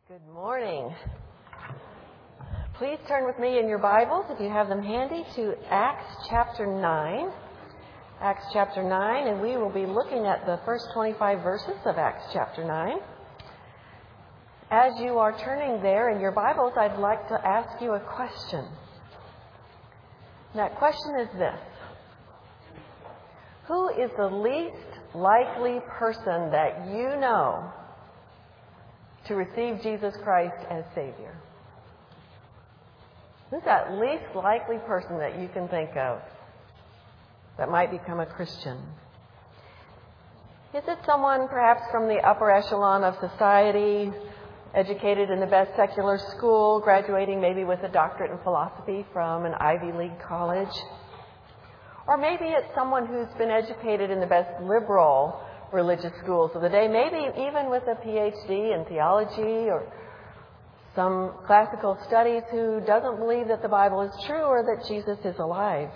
Good morning. Please turn with me in your Bibles, if you have them handy, to Acts chapter 9. Acts chapter 9, and we will be looking at the first 25 verses of Acts chapter 9. As you are turning there in your Bibles, I'd like to ask you a question. That question is this: who is the least likely person that you know to receive Jesus Christ as Savior? Who's that least likely person that you can think of that might become a Christian? Is it someone perhaps from the upper echelon of society, educated in the best secular school, graduating maybe with a doctorate in philosophy from an Ivy League college? Or maybe it's someone who's been educated in the best liberal religious schools of the day, maybe even with a PhD in theology or some classical studies, who doesn't believe that the Bible is true or that Jesus is alive.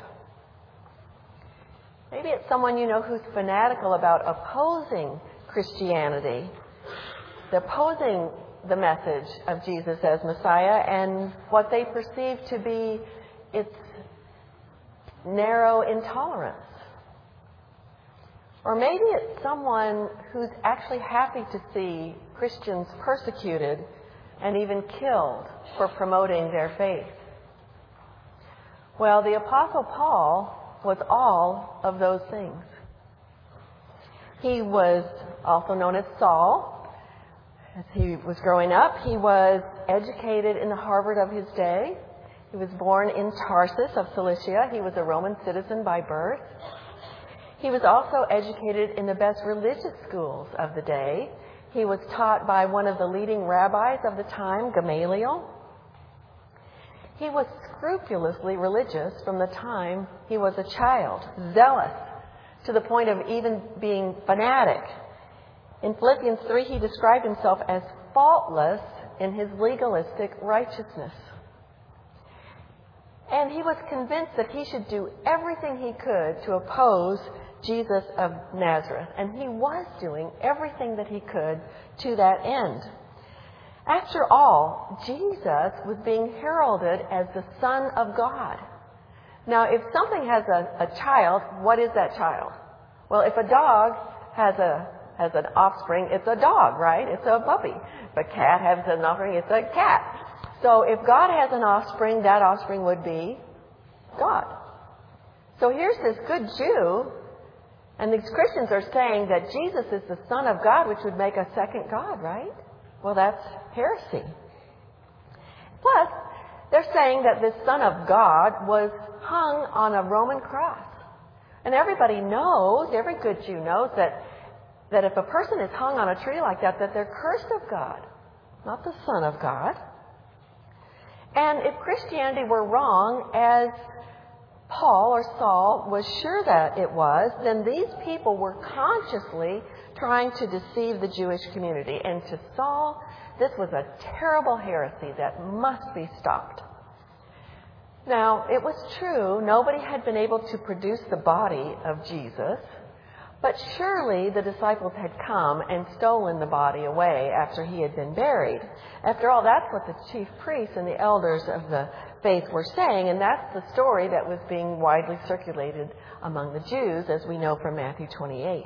Maybe it's someone you know who's fanatical about opposing Christianity, opposing the message of Jesus as Messiah and what they perceive to be its narrow intolerance. Or maybe it's someone who's actually happy to see Christians persecuted and even killed for promoting their faith. Well, the Apostle Paul was all of those things. He was also known as Saul. As he was growing up, he was educated in the Harvard of his day. He was born in Tarsus of Cilicia. He was a Roman citizen by birth. He was also educated in the best religious schools of the day. He was taught by one of the leading rabbis of the time, Gamaliel. He was scrupulously religious from the time he was a child, zealous to the point of even being fanatic. In Philippians 3, he described himself as faultless in his legalistic righteousness. And he was convinced that he should do everything he could to oppose Jesus of Nazareth. And he was doing everything that he could to that end. After all, Jesus was being heralded as the Son of God. Now, if something has a child, what is that child? Well, if a dog has an offspring, it's a dog, right? It's a puppy. If a cat has an offspring, it's a cat. So if God has an offspring, that offspring would be God. So here's this good Jew, and these Christians are saying that Jesus is the Son of God, which would make a second God, right? Well, that's heresy. Plus, they're saying that this Son of God was hung on a Roman cross. And everybody knows, every good Jew knows, that if a person is hung on a tree like that, that they're cursed of God, not the Son of God. And if Christianity were wrong, as Paul or Saul was sure that it was, then these people were consciously trying to deceive the Jewish community. And to Saul, this was a terrible heresy that must be stopped. Now, it was true, nobody had been able to produce the body of Jesus, but surely the disciples had come and stolen the body away after he had been buried. After all, that's what the chief priests and the elders of the faith were saying, and that's the story that was being widely circulated among the Jews, as we know from Matthew 28.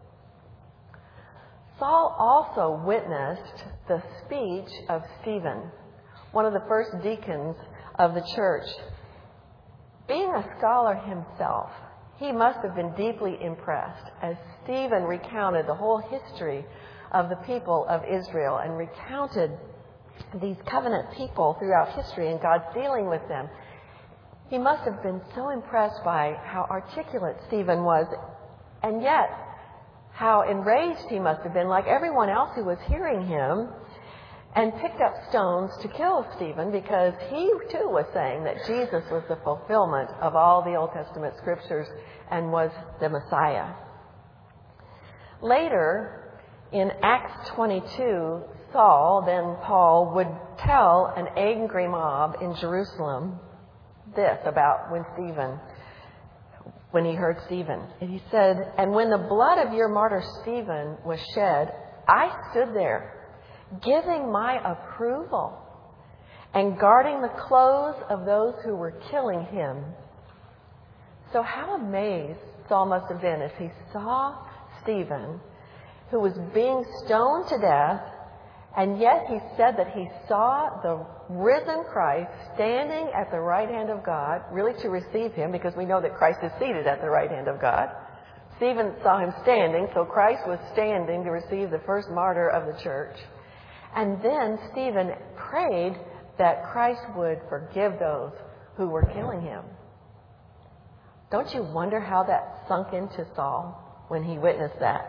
Saul also witnessed the speech of Stephen, one of the first deacons of the church. Being a scholar himself, he must have been deeply impressed as Stephen recounted the whole history of the people of Israel and recounted these covenant people throughout history and God's dealing with them. He must have been so impressed by how articulate Stephen was, and yet how enraged he must have been, like everyone else who was hearing him, and picked up stones to kill Stephen, because he too was saying that Jesus was the fulfillment of all the Old Testament scriptures and was the Messiah. Later, in Acts 22, Saul, then Paul, would tell an angry mob in Jerusalem this about when he heard Stephen. And he said, "And when the blood of your martyr Stephen was shed, I stood there giving my approval, and guarding the clothes of those who were killing him. So how amazed Saul must have been as he saw Stephen, who was being stoned to death, and yet he said that he saw the risen Christ standing at the right hand of God, really to receive him, because we know that Christ is seated at the right hand of God. Stephen saw him standing, so Christ was standing to receive the first martyr of the church. And then Stephen prayed that Christ would forgive those who were killing him. Don't you wonder how that sunk into Saul when he witnessed that?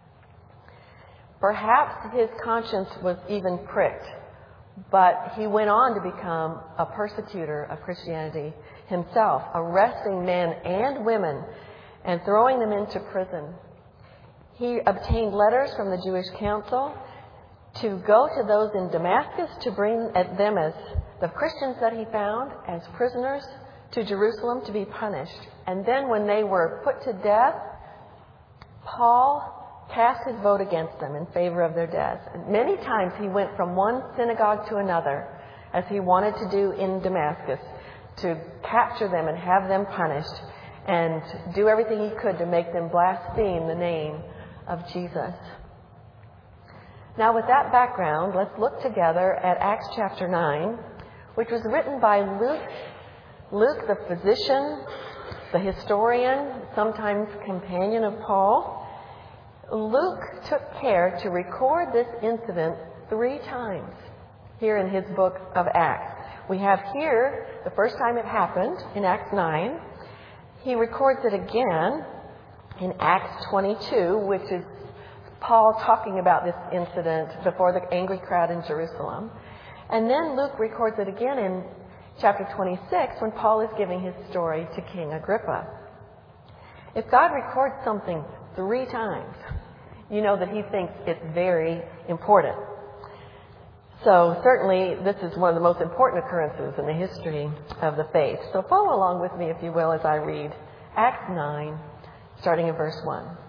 Perhaps his conscience was even pricked, but he went on to become a persecutor of Christianity himself, arresting men and women and throwing them into prison. He obtained letters from the Jewish council to go to those in Damascus to bring them as the Christians that he found as prisoners to Jerusalem to be punished. And then when they were put to death, Paul cast his vote against them in favor of their death. And many times he went from one synagogue to another, as he wanted to do in Damascus, to capture them and have them punished and do everything he could to make them blaspheme the name of Jesus. Now, with that background, let's look together at Acts chapter 9, which was written by Luke. Luke, the physician, the historian, sometimes companion of Paul. Luke took care to record this incident 3 times here in his book of Acts. We have here the first time it happened in Acts 9. He records it again in Acts 22, which is Paul talking about this incident before the angry crowd in Jerusalem. And then Luke records it again in chapter 26 when Paul is giving his story to King Agrippa. If God records something 3 times, you know that he thinks it's very important. So certainly this is one of the most important occurrences in the history of the faith. So follow along with me, if you will, as I read Acts 9, starting in verse 1.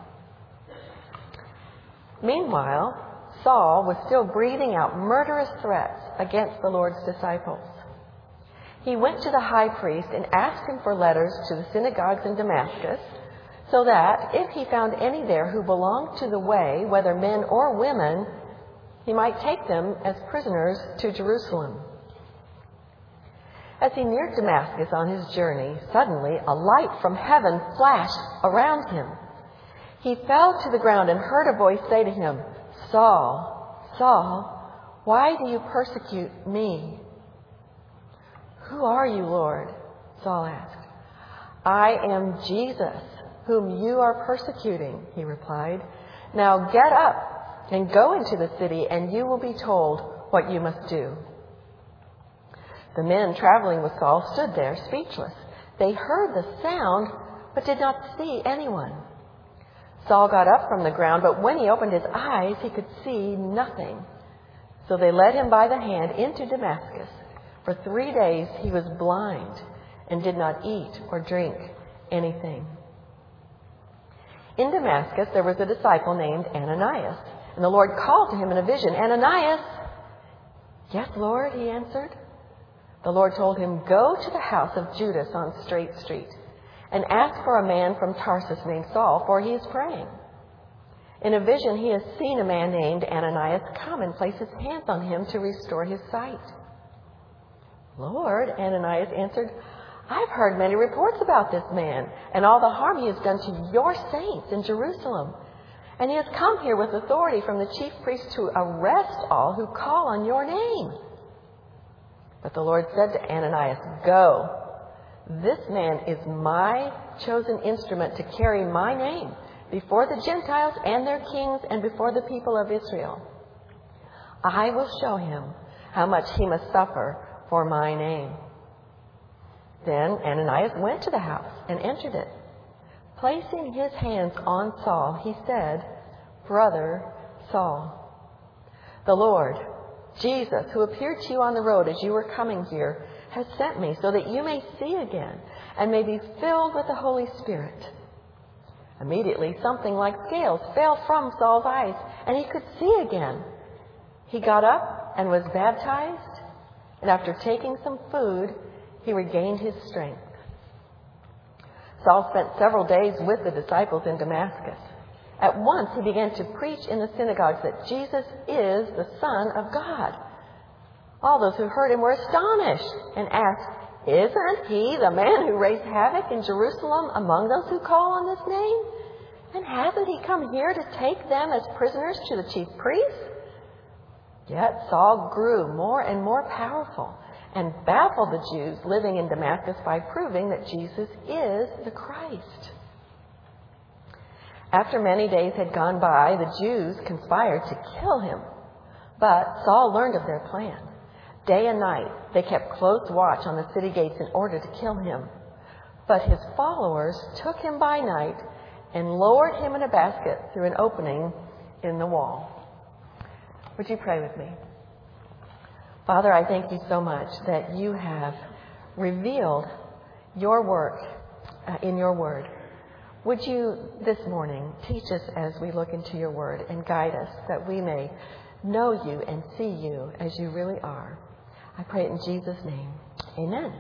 Meanwhile, Saul was still breathing out murderous threats against the Lord's disciples. He went to the high priest and asked him for letters to the synagogues in Damascus, so that, if he found any there who belonged to the way, whether men or women, he might take them as prisoners to Jerusalem. As he neared Damascus on his journey, suddenly a light from heaven flashed around him. He fell to the ground and heard a voice say to him, "Saul, Saul, why do you persecute me?" "Who are you, Lord?" Saul asked. "I am Jesus, whom you are persecuting," he replied. "Now get up and go into the city, and you will be told what you must do." The men traveling with Saul stood there speechless. They heard the sound, but did not see anyone. Saul got up from the ground, but when he opened his eyes, he could see nothing. So they led him by the hand into Damascus. For 3 days he was blind and did not eat or drink anything. In Damascus there was a disciple named Ananias, and the Lord called to him in a vision, "Ananias!" "Yes, Lord," he answered. The Lord told him, "Go to the house of Judas on Straight Street and ask for a man from Tarsus named Saul, for he is praying. In a vision he has seen a man named Ananias come and place his hands on him to restore his sight." "Lord," Ananias answered, "I've heard many reports about this man and all the harm he has done to your saints in Jerusalem. And he has come here with authority from the chief priests to arrest all who call on your name." But the Lord said to Ananias, "Go. This man is my chosen instrument to carry my name before the Gentiles and their kings and before the people of Israel. I will show him how much he must suffer for my name." Then Ananias went to the house and entered it. Placing his hands on Saul, he said, "Brother Saul, the Lord, Jesus, who appeared to you on the road as you were coming here, has sent me so that you may see again and may be filled with the Holy Spirit." Immediately something like scales fell from Saul's eyes, and he could see again. He got up and was baptized, and after taking some food, he regained his strength. Saul spent several days with the disciples in Damascus. At once he began to preach in the synagogues that Jesus is the Son of God. All those who heard him were astonished and asked, "Isn't he the man who raised havoc in Jerusalem among those who call on this name? And hasn't he come here to take them as prisoners to the chief priests?" Yet Saul grew more and more powerful and baffled the Jews living in Damascus by proving that Jesus is the Christ. After many days had gone by, the Jews conspired to kill him. But Saul learned of their plan. Day and night they kept close watch on the city gates in order to kill him. But his followers took him by night and lowered him in a basket through an opening in the wall. Would you pray with me? Father, I thank you so much that you have revealed your work in your word. Would you this morning teach us as we look into your word and guide us that we may know you and see you as you really are. I pray it in Jesus' name. Amen.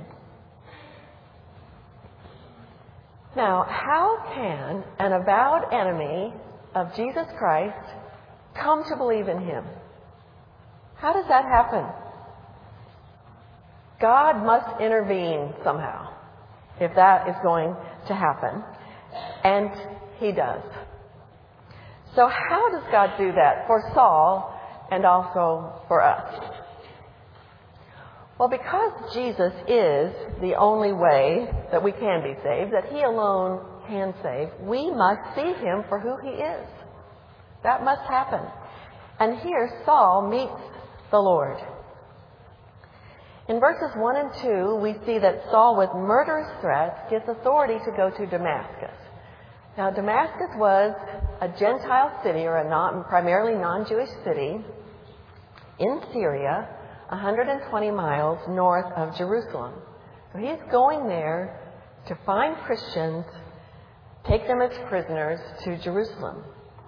Now, how can an avowed enemy of Jesus Christ come to believe in him? How does that happen? God must intervene somehow if that is going to happen. And he does. So how does God do that for Saul and also for us? Well, because Jesus is the only way that we can be saved, that he alone can save, we must see him for who he is. That must happen. And here Saul meets the Lord. In verses 1 and 2, we see that Saul, with murderous threats, gets authority to go to Damascus. Now, Damascus was a Gentile city, or a primarily non-Jewish city, in Syria, 120 miles north of Jerusalem. So he's going there to find Christians, take them as prisoners to Jerusalem.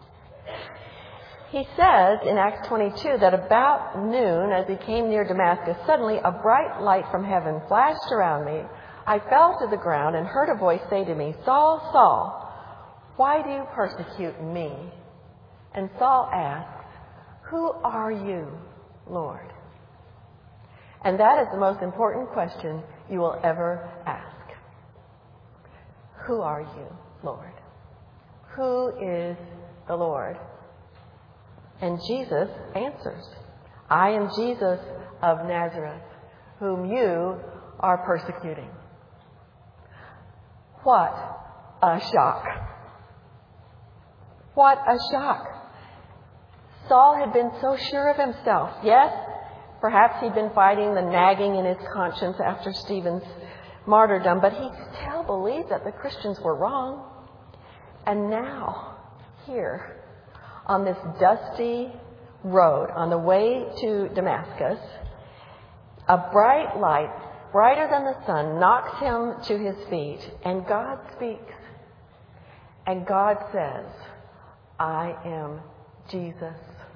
He says in Acts 22 that about noon, as he came near Damascus, suddenly a bright light from heaven flashed around me. I fell to the ground and heard a voice say to me, "Saul, Saul, why do you persecute me?" And Saul asks, "Who are you, Lord?" And that is the most important question you will ever ask. Who are you, Lord? Who is the Lord? And Jesus answers, "I am Jesus of Nazareth, whom you are persecuting." What a shock. What a shock. Saul had been so sure of himself. Yes, perhaps he'd been fighting the nagging in his conscience after Stephen's martyrdom, but he still believed that the Christians were wrong. And now, here, on this dusty road on the way to Damascus, a bright light, brighter than the sun, knocks him to his feet, and God speaks. And God says, "I am Jesus.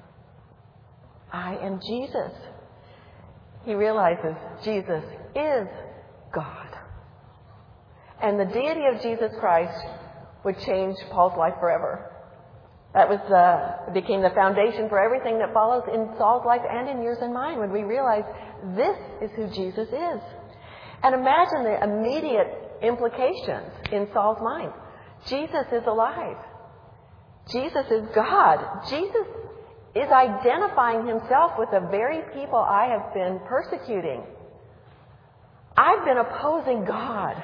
I am Jesus." He realizes Jesus is God. And the deity of Jesus Christ would change Paul's life forever. That became the foundation for everything that follows in Saul's life and in yours and mine when we realize this is who Jesus is. And imagine the immediate implications in Saul's mind. Jesus is alive. Jesus is God. Jesus is identifying himself with the very people I have been persecuting. I've been opposing God.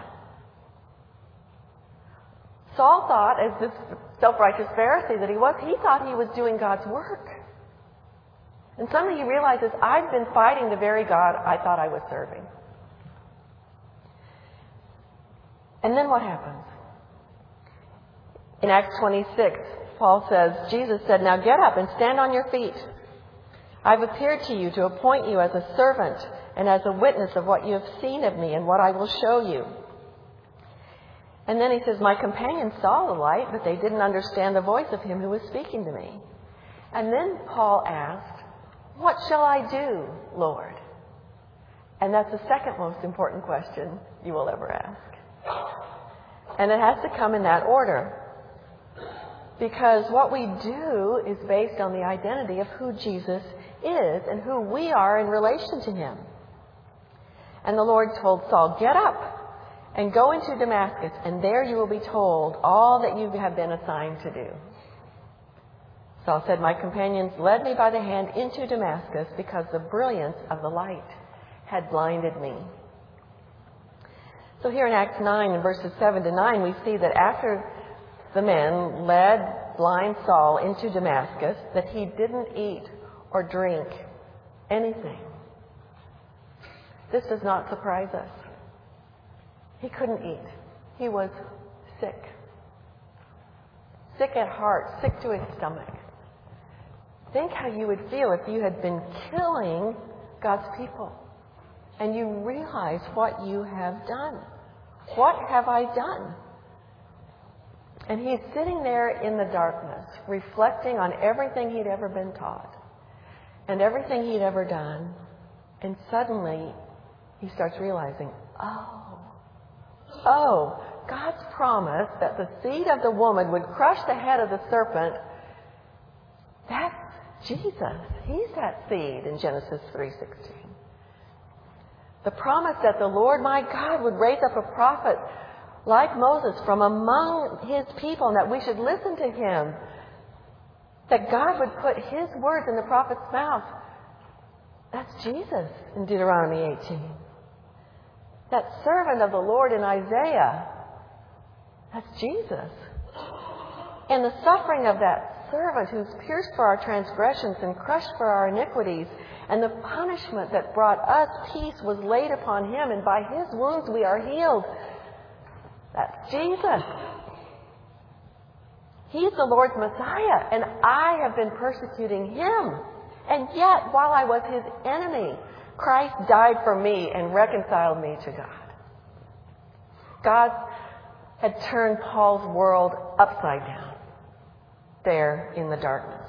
Saul thought, as this self-righteous Pharisee that he thought he was doing God's work. And suddenly he realizes, I've been fighting the very God I thought I was serving. And then what happens? In Acts 26, Paul says, Jesus said, "Now get up and stand on your feet. I've appeared to you to appoint you as a servant and as a witness of what you have seen of me and what I will show you." And then he says, "My companions saw the light, but they didn't understand the voice of him who was speaking to me." And then Paul asked, "What shall I do, Lord?" And that's the second most important question you will ever ask. And it has to come in that order. Because what we do is based on the identity of who Jesus is and who we are in relation to him. And the Lord told Saul, "Get up and go into Damascus, and there you will be told all that you have been assigned to do." Saul said, "My companions led me by the hand into Damascus because the brilliance of the light had blinded me." So here in Acts 9, in verses 7 to 9, we see that after the men led blind Saul into Damascus, that he didn't eat or drink anything. This does not surprise us. He couldn't eat. He was sick. Sick at heart, sick to his stomach. Think how you would feel if you had been killing God's people and you realize what you have done. What have I done? And he's sitting there in the darkness, reflecting on everything he'd ever been taught and everything he'd ever done. And suddenly he starts realizing, God's promise that the seed of the woman would crush the head of the serpent, that's Jesus. He's that seed in Genesis 3:16. The promise that the Lord my God would raise up a prophet like Moses from among his people, and that we should listen to him. That God would put his words in the prophet's mouth. That's Jesus in Deuteronomy 18. That servant of the Lord in Isaiah, that's Jesus. And the suffering of that servant who's pierced for our transgressions and crushed for our iniquities, and the punishment that brought us peace was laid upon him, and by his wounds we are healed. That's Jesus. He's the Lord's Messiah, and I have been persecuting him. And yet, while I was his enemy, Christ died for me and reconciled me to God. God had turned Paul's world upside down there in the darkness.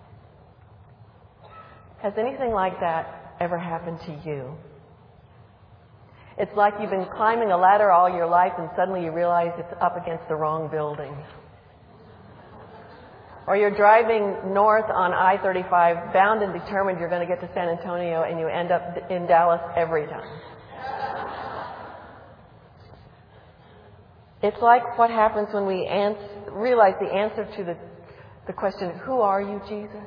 Has anything like that ever happened to you? It's like you've been climbing a ladder all your life and suddenly you realize it's up against the wrong building. Or you're driving north on I-35, bound and determined you're going to get to San Antonio, and you end up in Dallas every time. It's like what happens when we realize the answer to the question, "Who are you, Jesus?"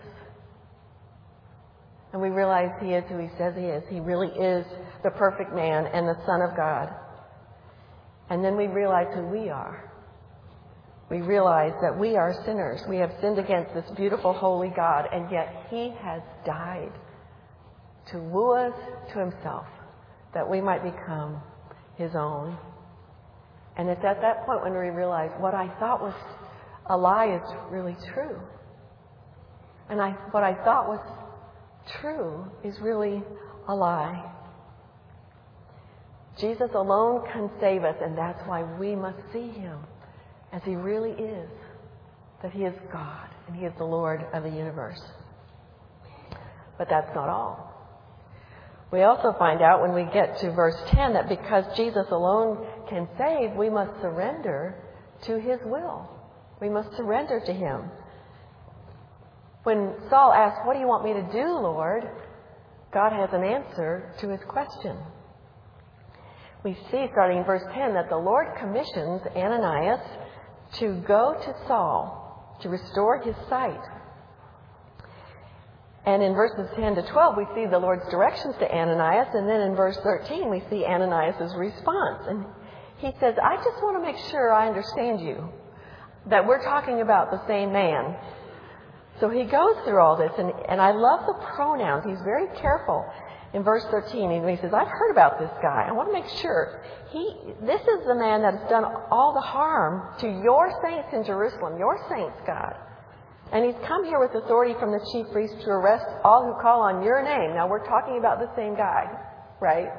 And we realize he is who he says he is. He really is the perfect man and the Son of God. And then we realize who we are. We realize that we are sinners. We have sinned against this beautiful, holy God, and yet he has died to woo us to himself, that we might become his own. And it's at that point when we realize what I thought was a lie is really true. And what I thought was true is really a lie. Jesus alone can save us, and that's why we must see him as he really is, that he is God and he is the Lord of the universe. But that's not all. We also find out when we get to verse 10 that because Jesus alone can save, we must surrender to his will. We must surrender to him. When Saul asked, "What do you want me to do, Lord?" God has an answer to his question. We see, starting in verse 10, that the Lord commissions Ananias to go to Saul to restore his sight. And in verses 10 to 12, we see the Lord's directions to Ananias. And then in verse 13, we see Ananias' response. And he says, "I just want to make sure I understand you, that we're talking about the same man." So he goes through all this, and I love the pronouns. He's very careful. In verse 13, he says, "I've heard about this guy. I want to make sure. This is the man that has done all the harm to your saints in Jerusalem, your saints, God. And he's come here with authority from the chief priest to arrest all who call on your name." Now, we're talking about the same guy, right?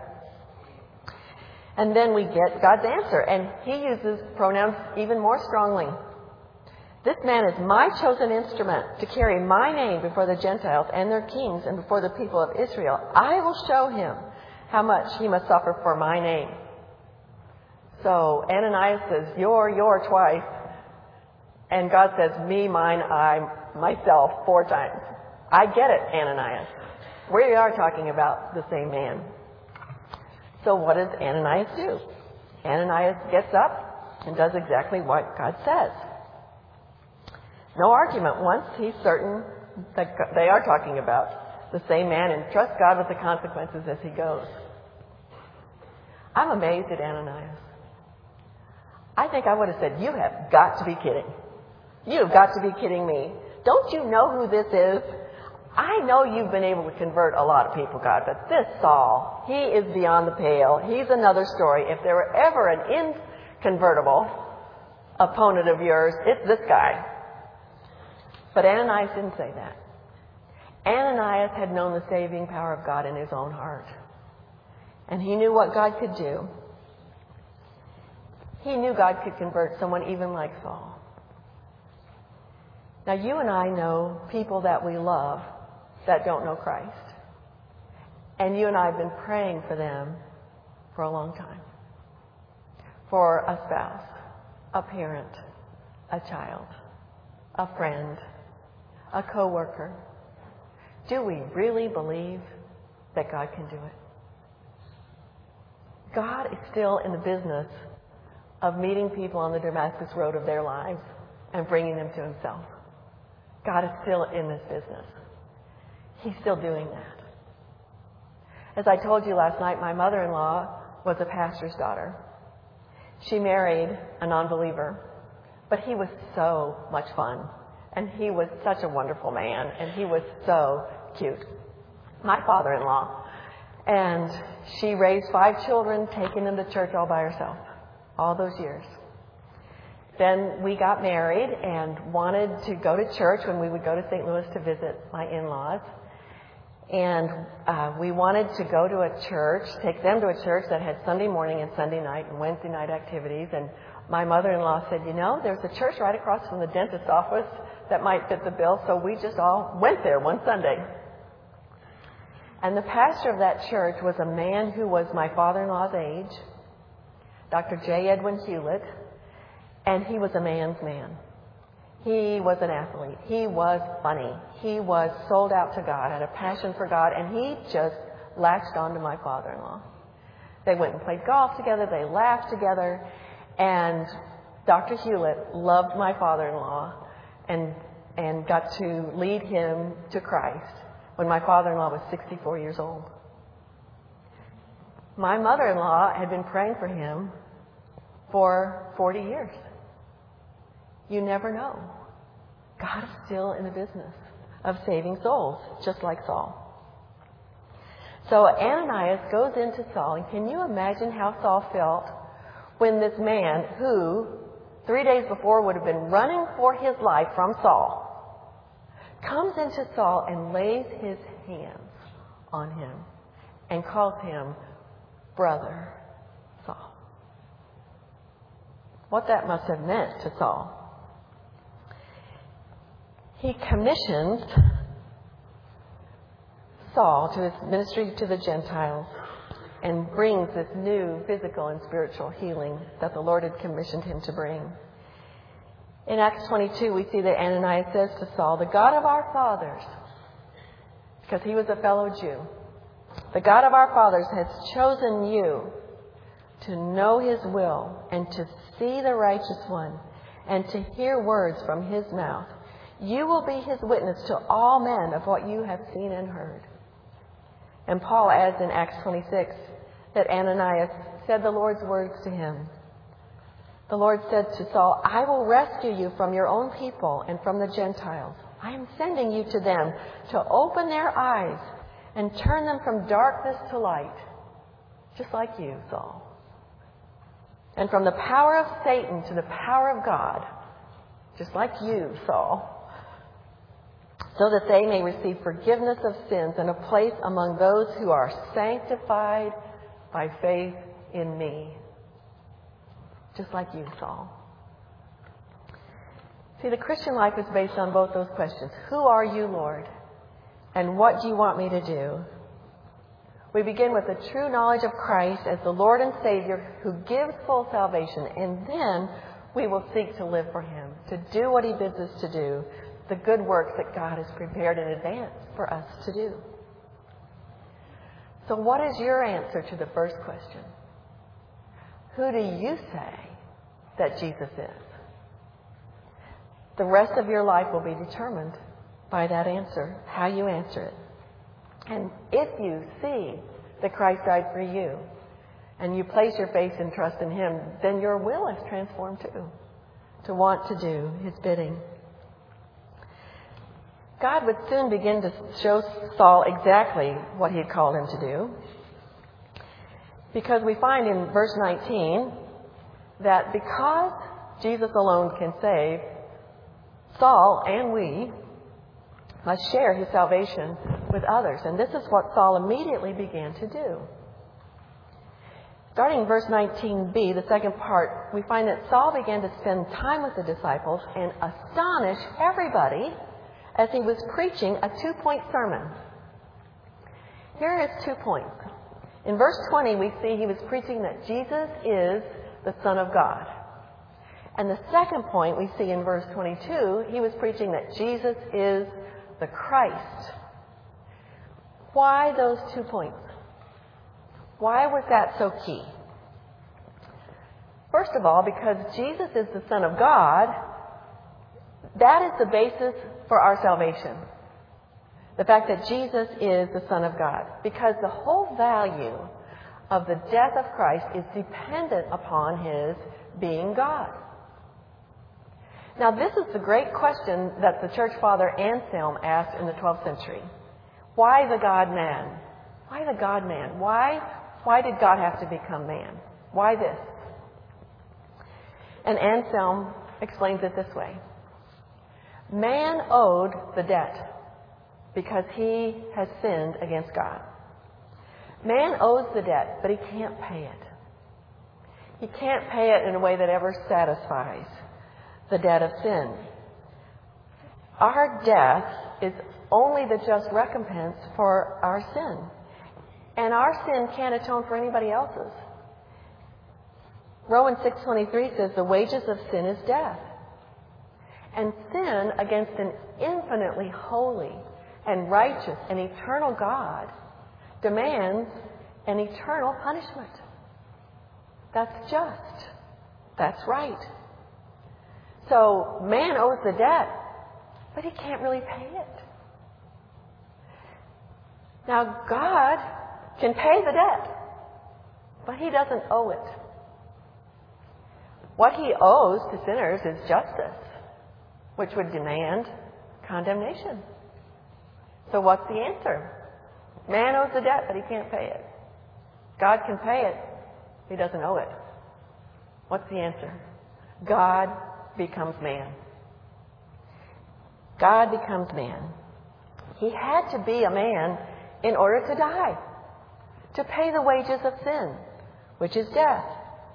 And then we get God's answer, and he uses pronouns even more strongly. This man is my chosen instrument to carry my name before the Gentiles and their kings and before the people of Israel. I will show him how much he must suffer for my name. So Ananias says, you're twice. And God says, me, mine, I, myself, 4 times. I get it, Ananias. We are talking about the same man. So what does Ananias do? Ananias gets up and does exactly what God says. No argument once he's certain that they are talking about the same man, and trusts God with the consequences as he goes. I'm amazed at Ananias. I think I would have said, you have got to be kidding. You've got to be kidding me. Don't you know who this is? I know you've been able to convert a lot of people, God, but this Saul, he is beyond the pale. He's another story. If there were ever an inconvertible opponent of yours, it's this guy. But Ananias didn't say that. Ananias had known the saving power of God in his own heart. And he knew what God could do. He knew God could convert someone even like Saul. Now, you and I know people that we love that don't know Christ. And you and I have been praying for them for a long time. For a spouse, a parent, a child, a friend, a coworker. Do we really believe that God can do it? God is still in the business of meeting people on the Damascus road of their lives and bringing them to himself. God is still in this business. He's still doing that. As I told you last night, my mother-in-law was a pastor's daughter. She married a non-believer, but he was so much fun. And he was such a wonderful man, and he was so cute. My father-in-law. And she raised 5 children, taking them to church all by herself, all those years. Then we got married and wanted to go to church when we would go to St. Louis to visit my in-laws. And we wanted to go to a church, take them to a church that had Sunday morning and Sunday night and Wednesday night activities. And my mother-in-law said, there's a church right across from the dentist's office that might fit the bill. So we just all went there one Sunday. And the pastor of that church was a man who was my father-in-law's age, Dr. J. Edwin Hewlett, and he was a man's man. He was an athlete. He was funny. He was sold out to God, had a passion for God, and he just latched on to my father-in-law. They went and played golf together. They laughed together. And Dr. Hewlett loved my father-in-law and got to lead him to Christ when my father-in-law was 64 years old. My mother-in-law had been praying for him for 40 years. You never know. God is still in the business of saving souls, just like Saul. So Ananias goes into Saul, and can you imagine how Saul felt when this man, who 3 days before would have been running for his life from Saul, comes into Saul and lays his hands on him and calls him Brother Saul. What that must have meant to Saul. He commissions Saul to his ministry to the Gentiles and brings this new physical and spiritual healing that the Lord had commissioned him to bring. In Acts 22, we see that Ananias says to Saul, the God of our fathers, because he was a fellow Jew, the God of our fathers has chosen you to know his will and to see the righteous one and to hear words from his mouth. You will be his witness to all men of what you have seen and heard. And Paul adds in Acts 26 that Ananias said the Lord's words to him. The Lord said to Saul, I will rescue you from your own people and from the Gentiles. I am sending you to them to open their eyes and turn them from darkness to light, just like you, Saul. And from the power of Satan to the power of God, just like you, Saul, so that they may receive forgiveness of sins and a place among those who are sanctified by faith in me. Just like you, Saul. See, the Christian life is based on both those questions. Who are you, Lord? And what do you want me to do? We begin with a true knowledge of Christ as the Lord and Savior who gives full salvation, and then we will seek to live for Him, to do what He bids us to do, the good works that God has prepared in advance for us to do. So what is your answer to the first question? Who do you say that Jesus is? The rest of your life will be determined by that answer, how you answer it. And if you see that Christ died for you, and you place your faith and trust in Him, then your will is transformed too, to want to do His bidding. God would soon begin to show Saul exactly what He had called him to do, because we find in verse 19 that because Jesus alone can save, Saul and we must share His salvation with others. And this is what Saul immediately began to do. Starting in verse 19b, the second part, we find that Saul began to spend time with the disciples and astonish everybody as he was preaching a 2-point sermon. Here are his 2 points. In verse 20, we see he was preaching that Jesus is the Son of God. And the second point we see in verse 22, he was preaching that Jesus is the Christ. Why those 2 points? Why was that so key? First of all, because Jesus is the Son of God, that is the basis for our salvation. The fact that Jesus is the Son of God. Because the whole value of the death of Christ is dependent upon His being God. Now, this is the great question that the church father Anselm asked in the 12th century. Why the God-man? Why the God-man? Why did God have to become man? Why this? And Anselm explains it this way. Man owed the debt because he has sinned against God. Man owes the debt, but he can't pay it. He can't pay it in a way that ever satisfies the debt of sin. Our death is only the just recompense for our sin. And our sin can't atone for anybody else's. Romans 6:23 says the wages of sin is death. And sin against an infinitely holy and righteous and eternal God demands an eternal punishment. That's just. That's right. So man owes the debt, but he can't really pay it. Now God can pay the debt, but He doesn't owe it. What He owes to sinners is justice, which would demand condemnation. So what's the answer? Man owes the debt, but he can't pay it. God can pay it. He doesn't owe it. What's the answer? God becomes man. God becomes man. He had to be a man in order to die, to pay the wages of sin, which is death.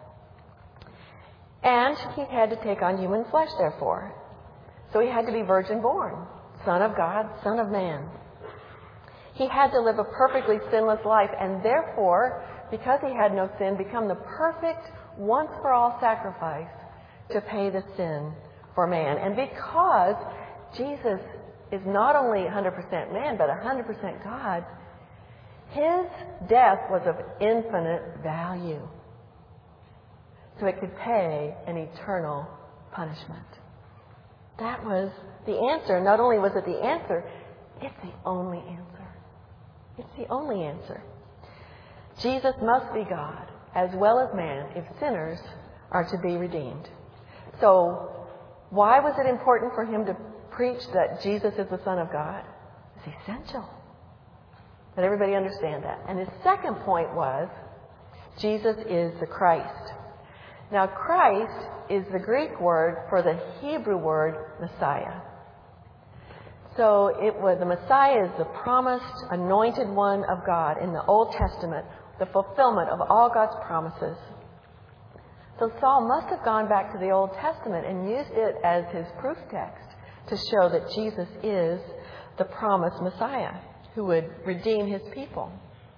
And He had to take on human flesh, therefore. So He had to be virgin born, Son of God, Son of man. He had to live a perfectly sinless life, and therefore, because He had no sin, become the perfect once-for-all sacrifice to pay the sin for man. And because Jesus is not only 100% man, but 100% God, His death was of infinite value. So it could pay an eternal punishment. That was the answer. Not only was it the answer, it's the only answer. It's the only answer. Jesus must be God as well as man if sinners are to be redeemed. So why was it important for Him to preach that Jesus is the Son of God? It's essential that everybody understand that. And his second point was Jesus is the Christ. Now, Christ is the Greek word for the Hebrew word Messiah. So the Messiah is the promised, anointed one of God in the Old Testament, the fulfillment of all God's promises. So Saul must have gone back to the Old Testament and used it as his proof text to show that Jesus is the promised Messiah who would redeem his people.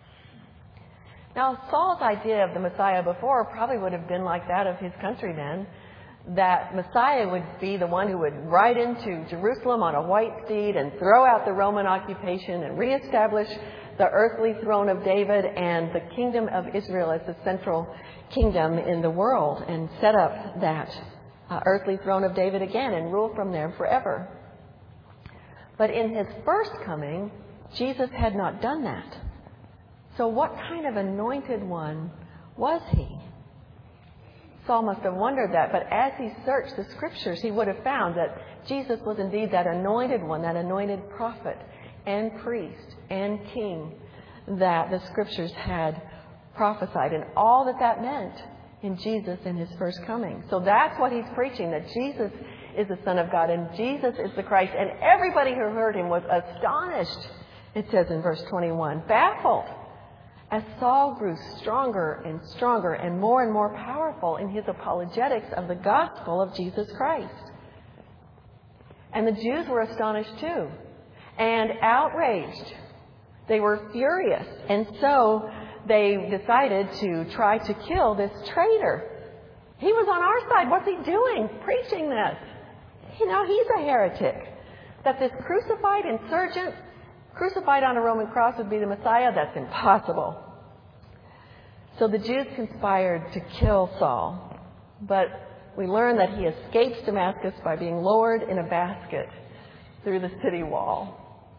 Now, Saul's idea of the Messiah before probably would have been like that of his countrymen, that Messiah would be the one who would ride into Jerusalem on a white steed and throw out the Roman occupation and reestablish the earthly throne of David and the kingdom of Israel as the central kingdom in the world, and set up that earthly throne of David again and rule from there forever. But in his first coming, Jesus had not done that. So what kind of anointed one was he? Saul must have wondered that, but as he searched the scriptures, he would have found that Jesus was indeed that anointed one, that anointed prophet and priest and king that the scriptures had prophesied, and all that that meant in Jesus in his first coming. So that's what he's preaching, that Jesus is the Son of God and Jesus is the Christ. And everybody who heard him was astonished, it says in verse 21, baffled, as Saul grew stronger and stronger and more powerful in his apologetics of the gospel of Jesus Christ. And the Jews were astonished too, and outraged. They were furious, and so they decided to try to kill this traitor. He was on our side. What's he doing? Preaching this. You know, he's a heretic. That this crucified insurgent, crucified on a Roman cross, would be the Messiah, that's impossible. So the Jews conspired to kill Saul, but we learn that he escapes Damascus by being lowered in a basket through the city wall.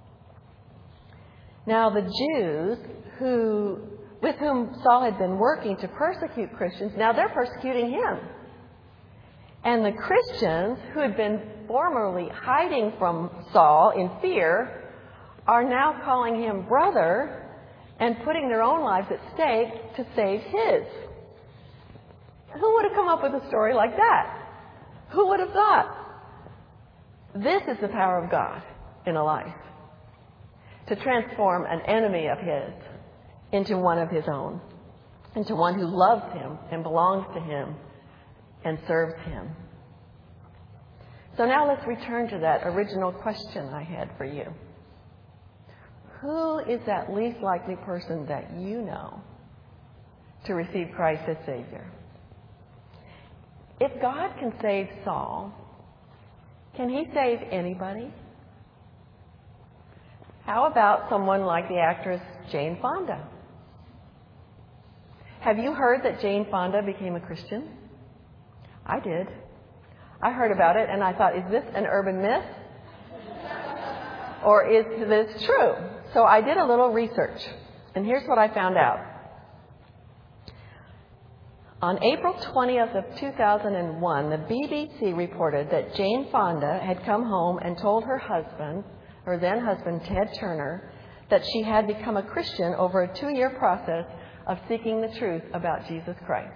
Now the Jews with whom Saul had been working to persecute Christians, now they're persecuting him. And the Christians who had been formerly hiding from Saul in fear are now calling him brother and putting their own lives at stake to save his. Who would have come up with a story like that? Who would have thought? This is the power of God in a life, to transform an enemy of his into one of his own, into one who loves him and belongs to him and serves him. So now let's return to that original question I had for you. Who is that least likely person that you know to receive Christ as Savior? If God can save Saul, can he save anybody? How about someone like the actress Jane Fonda? Have you heard that Jane Fonda became a Christian? I did. I heard about it and I thought, is this an urban myth? Or is this true? So I did a little research, and here's what I found out. On April 20th of 2001, the BBC reported that Jane Fonda had come home and told her husband, her then husband, Ted Turner, that she had become a Christian over a 2-year process of seeking the truth about Jesus Christ.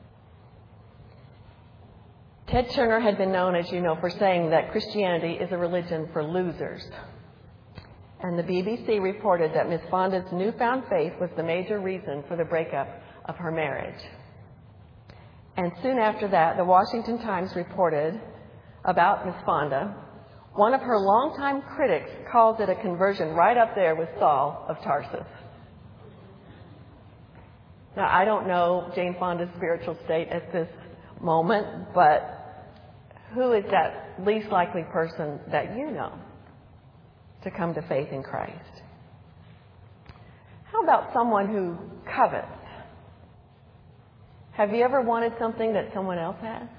Ted Turner had been known, as you know, for saying that Christianity is a religion for losers. And the BBC reported that Ms. Fonda's newfound faith was the major reason for the breakup of her marriage. And soon after that, the Washington Times reported about Ms. Fonda. One of her longtime critics calls it a conversion right up there with Saul of Tarsus. Now, I don't know Jane Fonda's spiritual state at this moment, but who is that least likely person that you know to come to faith in Christ? How about someone who covets? Have you ever wanted something that someone else has?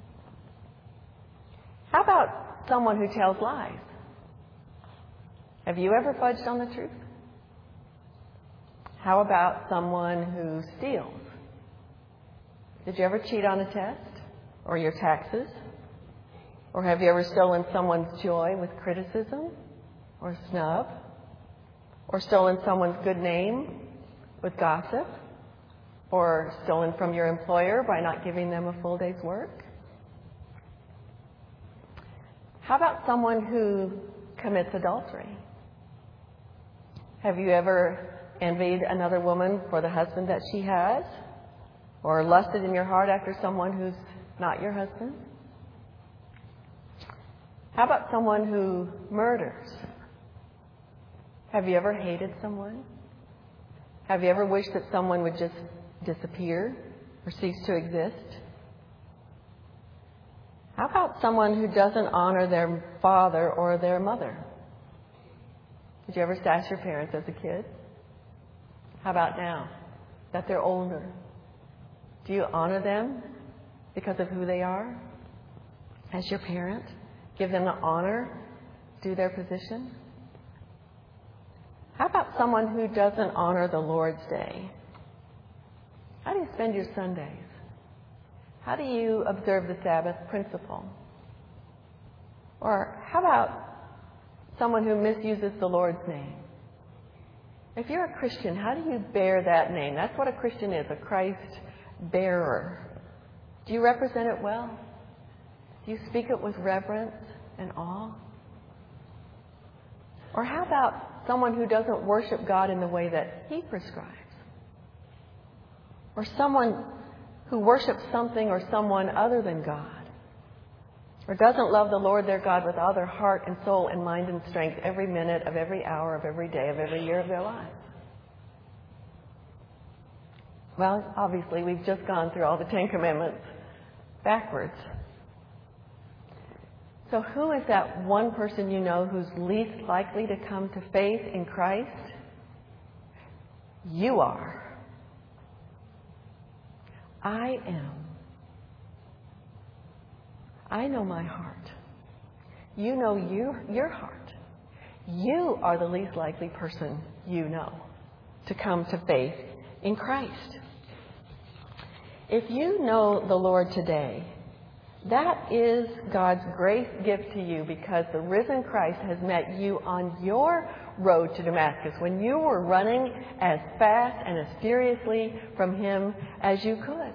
How about someone who tells lies? Have you ever fudged on the truth? How about someone who steals? Did you ever cheat on a test or your taxes? Or have you ever stolen someone's joy with criticism or snub? Or stolen someone's good name with gossip? Or stolen from your employer by not giving them a full day's work? How about someone who commits adultery? Have you ever envied another woman for the husband that she has? or lusted in your heart after someone who's not your husband? How about someone who murders? Have you ever hated someone? Have you ever wished that someone would just disappear or cease to exist? How about someone who doesn't honor their father or their mother? Did you ever sass your parents as a kid? How about now that they're older? Do you honor them because of who they are as your parent? Give them the honor due their position? How about someone who doesn't honor the Lord's Day? How do you spend your Sundays? How do you observe the Sabbath principle? Or how about someone who misuses the Lord's name? If you're a Christian, how do you bear that name? That's what a Christian is, a Christ bearer. Do you represent it well? Do you speak it with reverence and awe? Or how about someone who doesn't worship God in the way that He prescribes? Or someone who worships something or someone other than God? Or doesn't love the Lord their God with all their heart and soul and mind and strength every minute of every hour of every day of every year of their lives? Well, obviously, we've just gone through all the Ten Commandments backwards. So who is that one person you know who's least likely to come to faith in Christ? You are. I am. I know my heart. You know your heart. You are the least likely person you know to come to faith in Christ. If you know the Lord today, that is God's grace gift to you because the risen Christ has met you on your road to Damascus when you were running as fast and as furiously from Him as you could.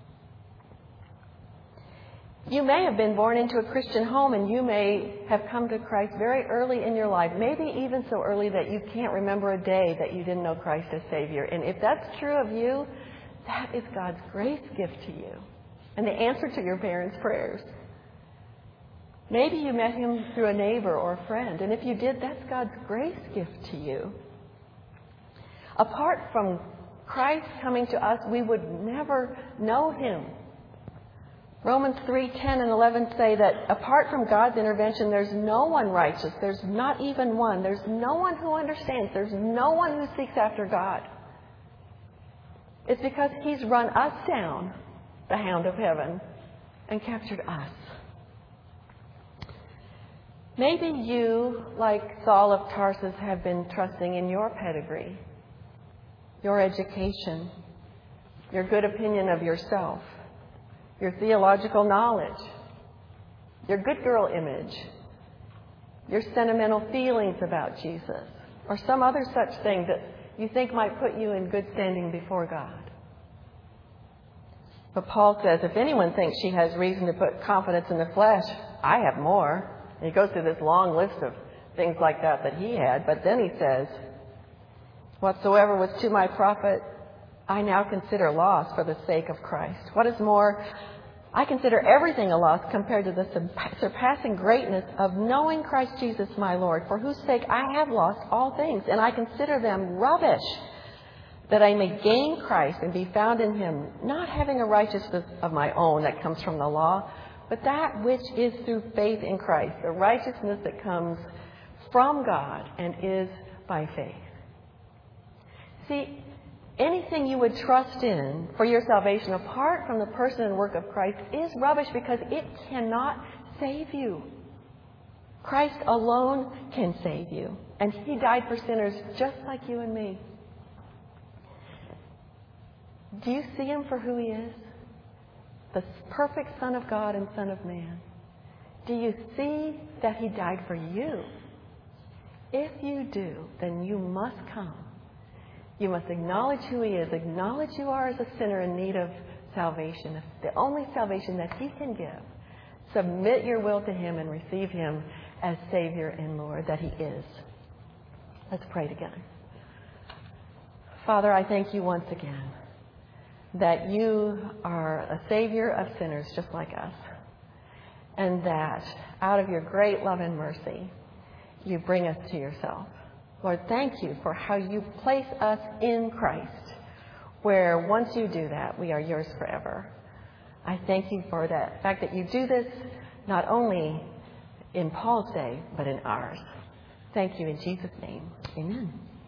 You may have been born into a Christian home and you may have come to Christ very early in your life, maybe even so early that you can't remember a day that you didn't know Christ as Savior. And if that's true of you, that is God's grace gift to you and the answer to your parents' prayers. Maybe you met Him through a neighbor or a friend, and if you did, that's God's grace gift to you. Apart from Christ coming to us, we would never know Him. Romans 3:10 and 11 say that apart from God's intervention, there's no one righteous. There's not even one. There's no one who understands. There's no one who seeks after God. It's because He's run us down, the hound of heaven, and captured us. Maybe you, like Saul of Tarsus, have been trusting in your pedigree, your education, your good opinion of yourself, your theological knowledge, your good girl image, your sentimental feelings about Jesus, or some other such thing that you think might put you in good standing before God. But Paul says, if anyone thinks she has reason to put confidence in the flesh, I have more. And he goes through this long list of things like that he had. But then he says, whatsoever was to my profit, I now consider loss for the sake of Christ. What is more, I consider everything a loss compared to the surpassing greatness of knowing Christ Jesus my Lord, for whose sake I have lost all things, and I consider them rubbish, that I may gain Christ and be found in Him, not having a righteousness of my own that comes from the law, but that which is through faith in Christ, the righteousness that comes from God and is by faith. See, anything you would trust in for your salvation apart from the person and work of Christ is rubbish because it cannot save you. Christ alone can save you. And He died for sinners just like you and me. Do you see Him for who He is? The perfect Son of God and Son of Man. Do you see that He died for you? If you do, then you must come. You must acknowledge who He is. Acknowledge you are as a sinner in need of salvation, the only salvation that He can give. Submit your will to Him and receive Him as Savior and Lord that He is. Let's pray together. Father, I thank You once again that you are a Savior of sinners just like us, and that out of your great love and mercy, you bring us to yourself. Lord, thank you for how you place us in Christ, where once you do that, we are yours forever. I thank you for that fact that you do this not only in Paul's day, but in ours. Thank you in Jesus' name. Amen.